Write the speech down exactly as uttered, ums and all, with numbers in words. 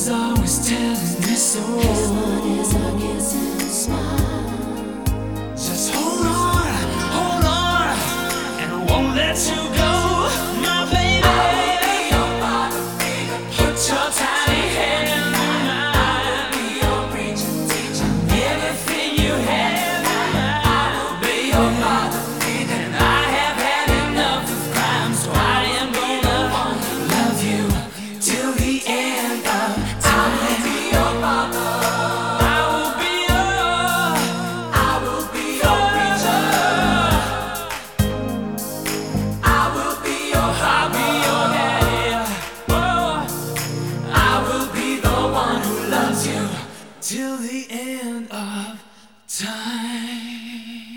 is always telling me so. His heart is a kiss and a smile. Just hold on, hold on, and I won't let you go, my baby. I will be your father figure. Put your tiny hand in mine. I will be your preacher, teacher. Everything you have in mind. I will be your father figure. And I have had enough of crime, so I am gonna love you till the end of time. I will be your father. I will be your, I will be your preacher. I will be your I'll be your daddy. Oh, I will be the one who loves you till the end of time.